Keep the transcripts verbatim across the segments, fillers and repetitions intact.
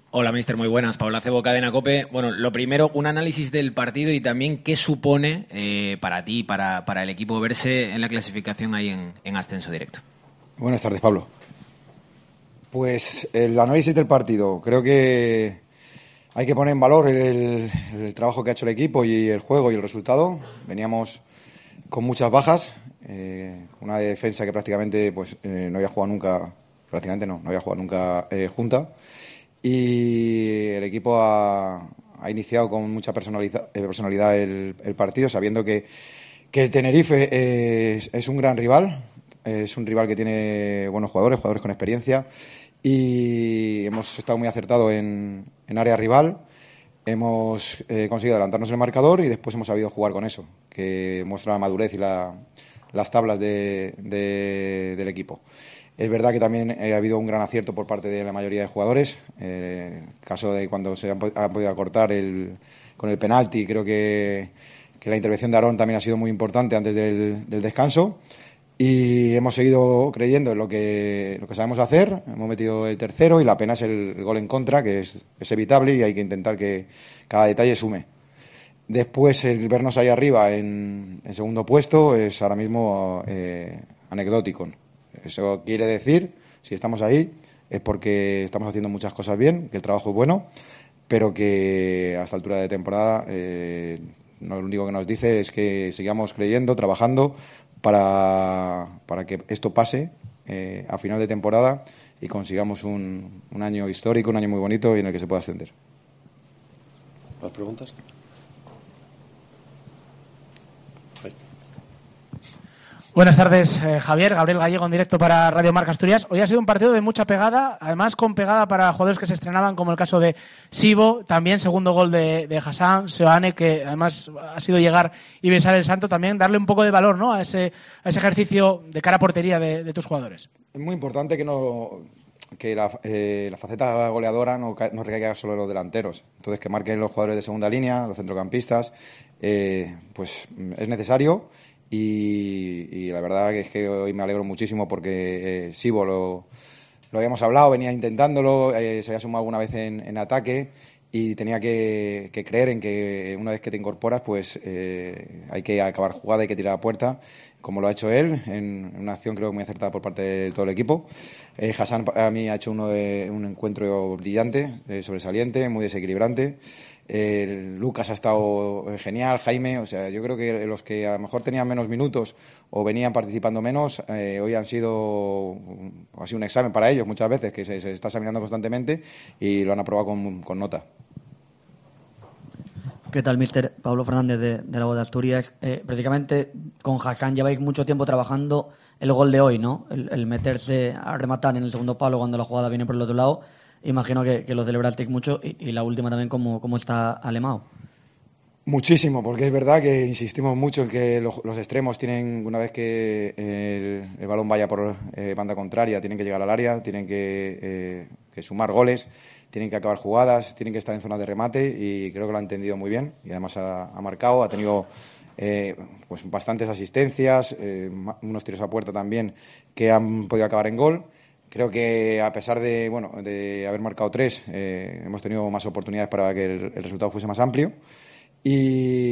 Hola, mister, muy buenas. Pablo Acebo, Cadena COPE. Bueno, lo primero, un análisis del partido y también qué supone eh, para ti, para, para el equipo, verse en la clasificación ahí en, en ascenso directo. Buenas tardes, Pablo. Pues el análisis del partido. Creo que hay que poner en valor el, el trabajo que ha hecho el equipo y el juego y el resultado. Veníamos con muchas bajas, eh, una defensa que prácticamente pues eh, no había jugado nunca, prácticamente no, no había jugado nunca eh, junta. Y el equipo ha, ha iniciado con mucha personalidad, personalidad el, el partido, sabiendo que, que el Tenerife es, es un gran rival, es un rival que tiene buenos jugadores, jugadores con experiencia, y hemos estado muy acertados en, en área rival. Hemos eh, conseguido adelantarnos en el marcador y después hemos sabido jugar con eso, que muestra la madurez y la, las tablas de, de, del equipo. Es verdad que también eh, ha habido un gran acierto por parte de la mayoría de jugadores. Eh, caso de cuando se han, ha podido acortar el, con el penalti, creo que, que la intervención de Aarón también ha sido muy importante antes del, del descanso. Y hemos seguido creyendo en lo que, lo que sabemos hacer. Hemos metido el tercero y la pena es el, el gol en contra, que es, es evitable y hay que intentar que cada detalle sume. Después, el vernos ahí arriba en, en segundo puesto es ahora mismo eh, anecdótico. Eso quiere decir, si estamos ahí, es porque estamos haciendo muchas cosas bien, que el trabajo es bueno, pero que a esta altura de temporada eh, no, lo único que nos dice es que sigamos creyendo, trabajando para, para que esto pase eh, a final de temporada y consigamos un, un año histórico, un año muy bonito y en el que se pueda ascender. ¿Más preguntas? Buenas tardes, eh, Javier. Gabriel Gallego en directo para Radio Marca Asturias. Hoy ha sido un partido de mucha pegada, además con pegada para jugadores que se estrenaban, como el caso de Sibo, también segundo gol de, de Hassan, Seoane, que además ha sido llegar y besar el santo, también darle un poco de valor, ¿no?, a ese, a ese ejercicio de cara a portería de, de tus jugadores. Es muy importante que no que la, eh, la faceta goleadora no, no recaiga solo en los delanteros. Entonces, que marquen los jugadores de segunda línea, los centrocampistas, eh, pues es necesario. Y, y la verdad que es que hoy me alegro muchísimo porque eh, Sibo lo, lo habíamos hablado, venía intentándolo, eh, se había sumado alguna vez en, en ataque y tenía que, que creer en que una vez que te incorporas pues eh, hay que acabar jugada, hay que tirar a puerta, como lo ha hecho él, en, en una acción creo muy acertada por parte de todo el equipo. Eh, Hassan a mí ha hecho uno de, un encuentro brillante, eh, sobresaliente, muy desequilibrante. Eh, Lucas ha estado genial, Jaime, o sea, yo creo que los que a lo mejor tenían menos minutos o venían participando menos, eh, hoy han sido, ha sido un examen para ellos muchas veces, que se, se está examinando constantemente y lo han aprobado con, con nota. ¿Qué tal, mister? Pablo Fernández de, de la Voz de Asturias. Eh, precisamente con Hassan lleváis mucho tiempo trabajando el gol de hoy, ¿no? El, el meterse a rematar en el segundo palo cuando la jugada viene por el otro lado. Imagino que, que lo celebrasteis mucho y, y la última también, ¿cómo, cómo está Alemão? Muchísimo, porque es verdad que insistimos mucho en que los, los extremos tienen, una vez que el, el balón vaya por eh, banda contraria, tienen que llegar al área, tienen que, eh, que sumar goles, tienen que acabar jugadas, tienen que estar en zona de remate y creo que lo ha entendido muy bien y además ha, ha marcado, ha tenido eh, pues bastantes asistencias, eh, unos tiros a puerta también que han podido acabar en gol. Creo que a pesar de bueno de haber marcado tres, eh, hemos tenido más oportunidades para que el, el resultado fuese más amplio. Y,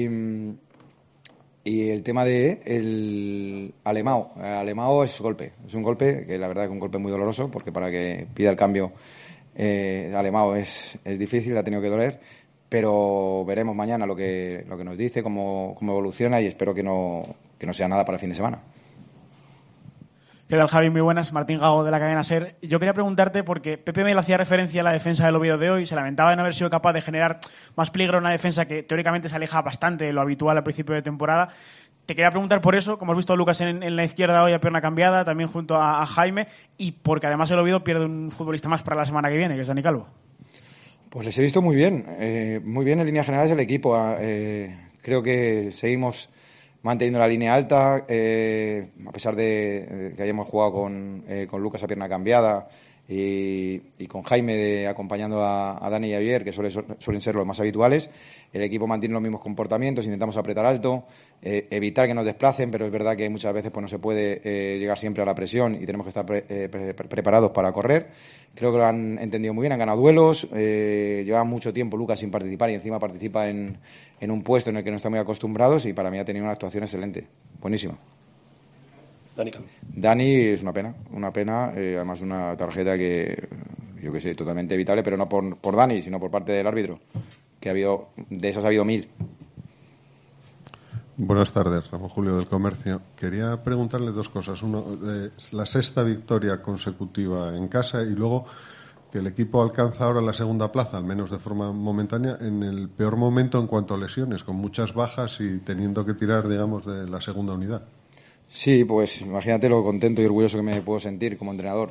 y el tema de el Alemão. Alemão es golpe, es un golpe que la verdad es un golpe muy doloroso porque para que pida el cambio eh, Alemão es, es difícil, ha tenido que doler, pero veremos mañana lo que, lo que nos dice, cómo, cómo evoluciona y espero que no, que no sea nada para el fin de semana. ¿Qué tal, Javi? Muy buenas. Martín Gago, de la cadena SER. Yo quería preguntarte, porque Pepe Mel hacía referencia a la defensa del Oviedo de hoy, se lamentaba de no haber sido capaz de generar más peligro en una defensa que teóricamente se aleja bastante de lo habitual al principio de temporada. Te quería preguntar por eso, como has visto a Lucas en, en la izquierda hoy a pierna cambiada, también junto a, a Jaime, y porque además el Oviedo pierde un futbolista más para la semana que viene, que es Dani Calvo. Pues les he visto muy bien, eh, muy bien en líneas generales el equipo. Eh, creo que seguimos manteniendo la línea alta, eh, a pesar de que hayamos jugado con, eh, con Lucas a pierna cambiada, y, y con Jaime de, acompañando a, a Dani y a Javier, que suele, suelen ser los más habituales, el equipo mantiene los mismos comportamientos, intentamos apretar alto, eh, evitar que nos desplacen, pero es verdad que muchas veces pues, no se puede eh, llegar siempre a la presión y tenemos que estar pre, eh, pre, preparados para correr. Creo que lo han entendido muy bien, han ganado duelos, eh, lleva mucho tiempo Lucas sin participar y encima participa en, en un puesto en el que no están muy acostumbrados y para mí ha tenido una actuación excelente, buenísima. Dani. Dani es una pena, una pena, eh, además una tarjeta que, yo que sé, totalmente evitable, pero no por, por Dani, sino por parte del árbitro, que ha habido, de esas ha habido mil. Buenas tardes, Ramón Julio del Comercio. Quería preguntarle dos cosas. Uno, eh, la sexta victoria consecutiva en casa y luego que el equipo alcanza ahora la segunda plaza, al menos de forma momentánea, en el peor momento en cuanto a lesiones, con muchas bajas y teniendo que tirar, digamos, de la segunda unidad. Sí, pues imagínate lo contento y orgulloso que me puedo sentir como entrenador,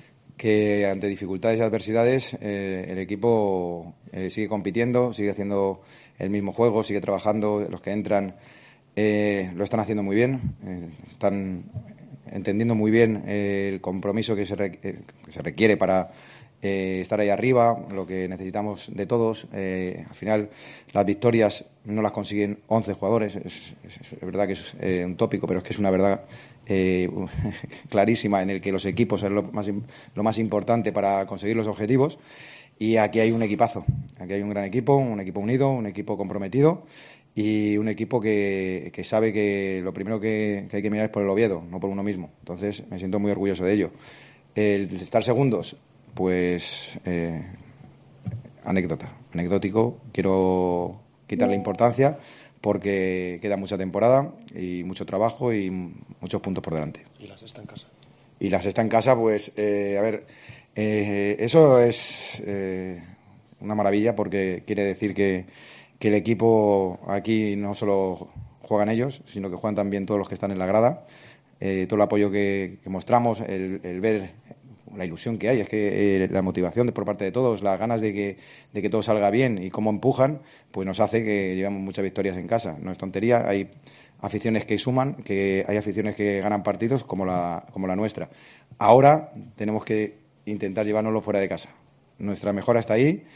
que ante dificultades y adversidades eh, el equipo eh, sigue compitiendo, sigue haciendo el mismo juego, sigue trabajando, los que entran eh, lo están haciendo muy bien, eh, están entendiendo muy bien eh, el compromiso que se, re, eh, que se requiere para eh, estar ahí arriba, lo que necesitamos de todos. Eh, al final las victorias no las consiguen once jugadores, es, es, es verdad que es eh, un tópico, pero es que es una verdad eh, clarísima en el que los equipos es lo más, lo más importante para conseguir los objetivos, y aquí hay un equipazo, aquí hay un gran equipo, un equipo unido, un equipo comprometido y un equipo que, que sabe que lo primero que, que hay que mirar es por el Oviedo, no por uno mismo. Entonces me siento muy orgulloso de ello. El estar segundos, pues eh, anécdota, anecdótico, quiero quitarle importancia porque queda mucha temporada y mucho trabajo y muchos puntos por delante. ¿Y la sexta en casa? Y la sexta en casa, pues, eh, a ver, eh, eso es eh, una maravilla porque quiere decir que, que el equipo aquí no solo juegan ellos, sino que juegan también todos los que están en la grada. Eh, todo el apoyo que, que mostramos, el, el ver la ilusión que hay, es que eh, la motivación de, por parte de todos, las ganas de que, de que todo salga bien y cómo empujan, pues nos hace que llevamos muchas victorias en casa. No es tontería, hay aficiones que suman, que hay aficiones que ganan partidos como la, como la nuestra. Ahora tenemos que intentar llevárnoslo fuera de casa. Nuestra mejora está ahí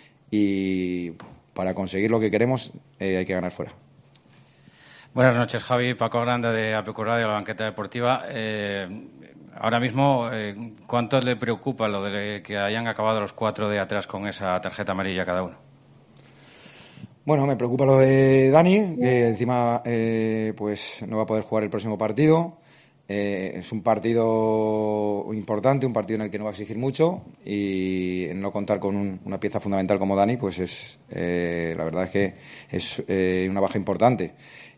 y para conseguir lo que queremos eh, hay que ganar fuera. Buenas noches, Javi. Paco Grande de A P Q Radio, la banqueta deportiva. Eh, ahora mismo, eh, ¿cuánto le preocupa lo de que hayan acabado los cuatro de atrás con esa tarjeta amarilla cada uno? Bueno, me preocupa lo de Dani, que encima eh, pues no va a poder jugar el próximo partido. Eh, es un partido importante, un partido en el que no va a exigir mucho, y en no contar con un, una pieza fundamental como Dani, pues es eh, la verdad es que es eh, una baja importante.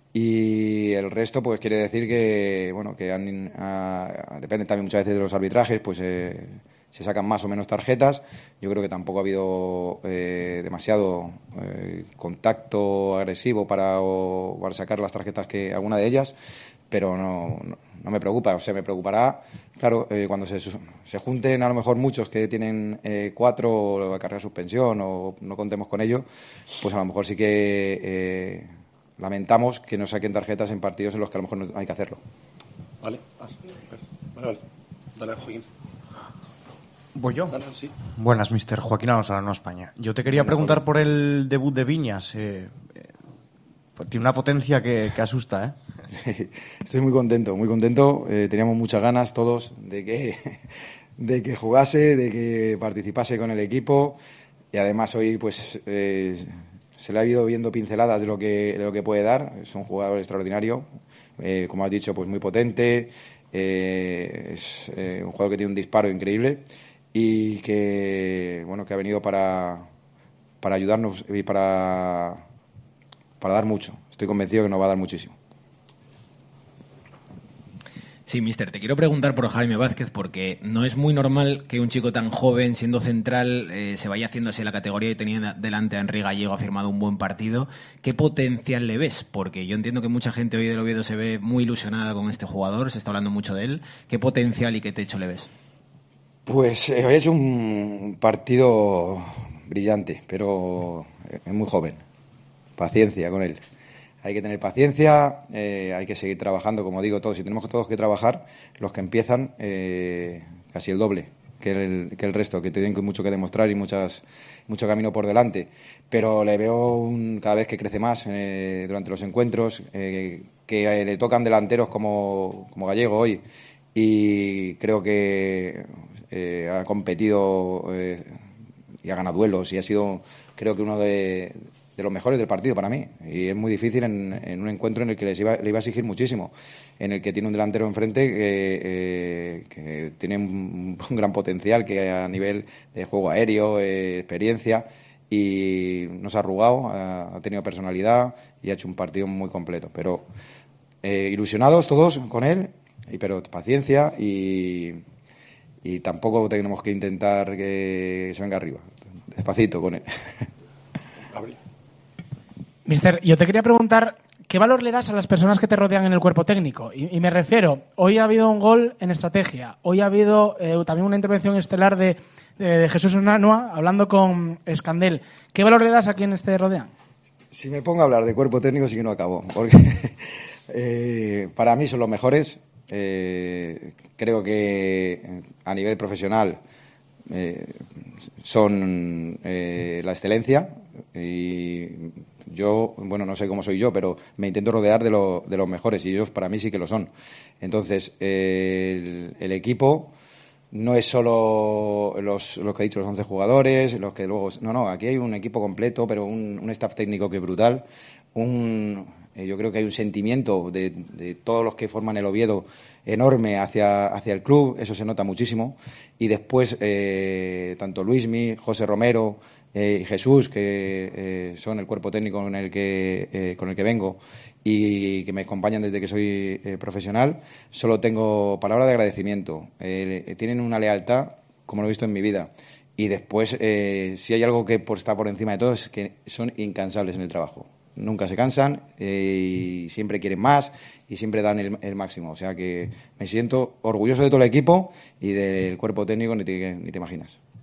Y el resto, pues quiere decir que, bueno, que han, a, depende también muchas veces de los arbitrajes, pues eh, se sacan más o menos tarjetas. Yo creo que tampoco ha habido eh, demasiado eh, contacto agresivo para, o, para sacar las tarjetas, que alguna de ellas, pero no, no, no me preocupa. O sea, me preocupará, claro, eh, cuando se, se junten a lo mejor muchos que tienen eh, cuatro o carrera suspensión o no contemos con ello, pues a lo mejor sí que eh, lamentamos que no saquen tarjetas en partidos en los que a lo mejor no hay que hacerlo. Vale, vale, vale. Dale, Joaquín. ¿Voy yo? Dale, sí. Buenas, mister Joaquín Alonso, la Nueva España. Yo te quería preguntar por el debut de Viñas. Eh, eh, tiene una potencia que, que asusta, ¿eh? Sí, estoy muy contento, muy contento. Eh, teníamos muchas ganas todos de que, de que jugase, de que participase con el equipo, y además hoy pues eh, se le ha ido viendo pinceladas de lo que, de lo que puede dar. Es un jugador extraordinario, eh, como has dicho, pues muy potente, eh, es eh, un jugador que tiene un disparo increíble y que, bueno, que ha venido para, para ayudarnos y para, para dar mucho. Estoy convencido que nos va a dar muchísimo. Sí, mister, te quiero preguntar por Jaime Vázquez, porque no es muy normal que un chico tan joven, siendo central, eh, se vaya haciéndose la categoría y teniendo delante a Henry Gallego, ha firmado un buen partido. ¿Qué potencial le ves? Porque yo entiendo que mucha gente hoy del Oviedo se ve muy ilusionada con este jugador, se está hablando mucho de él. ¿Qué potencial y qué techo le ves? Pues eh, hoy es un partido brillante, pero es muy joven. Paciencia con él. Hay que tener paciencia, eh, hay que seguir trabajando, como digo, todos. Si tenemos todos que trabajar, los que empiezan, eh, casi el doble. que el, que el resto, que tienen mucho que demostrar y muchas, mucho camino por delante. Pero le veo un, cada vez que crece más eh, durante los encuentros, eh, que eh, le tocan delanteros como, como Gallego hoy, y creo que eh, ha competido eh, y ha ganado duelos y ha sido, creo que uno de, de los mejores del partido para mí. Y es muy difícil en, en un encuentro en el que les iba, le iba a exigir muchísimo, en el que tiene un delantero enfrente que, eh, que tiene un, un gran potencial, que a nivel de juego aéreo, eh, experiencia, y no se ha arrugado, ha, ha tenido personalidad y ha hecho un partido muy completo. Pero eh, ilusionados todos con él, y, pero paciencia y, y tampoco tenemos que intentar que se venga arriba. Despacito con él. Mister, yo te quería preguntar, ¿qué valor le das a las personas que te rodean en el cuerpo técnico? Y, y me refiero, hoy ha habido un gol en estrategia, hoy ha habido eh, también una intervención estelar de, de, de Jesús Unanua hablando con Escandel. ¿Qué valor le das a quienes te rodean? Si me pongo a hablar de cuerpo técnico sí que no acabo, porque eh, para mí son los mejores. Eh, creo que a nivel profesional eh, son eh, la excelencia, y yo, bueno, no sé cómo soy yo, pero me intento rodear de, lo, de los mejores, y ellos para mí sí que lo son. Entonces, eh, el, el equipo no es solo los, los que he dicho, los once jugadores, los que luego... No, no, aquí hay un equipo completo, pero un, un staff técnico que es brutal. Un, eh, yo creo que hay un sentimiento de, de todos los que forman el Oviedo enorme hacia, hacia el club, eso se nota muchísimo. Y después, eh, tanto Luismi, José Romero eh, y Jesús, que eh, son el cuerpo técnico con el que, eh, con el que vengo y que me acompañan desde que soy eh, profesional, solo tengo palabras de agradecimiento. Eh, tienen una lealtad como lo he visto en mi vida. Y después, eh, si hay algo que por, está por encima de todo, es que son incansables en el trabajo. Nunca se cansan eh, y siempre quieren más y siempre dan el, el máximo. O sea que me siento orgulloso de todo el equipo y del cuerpo técnico, ni te, ni te imaginas.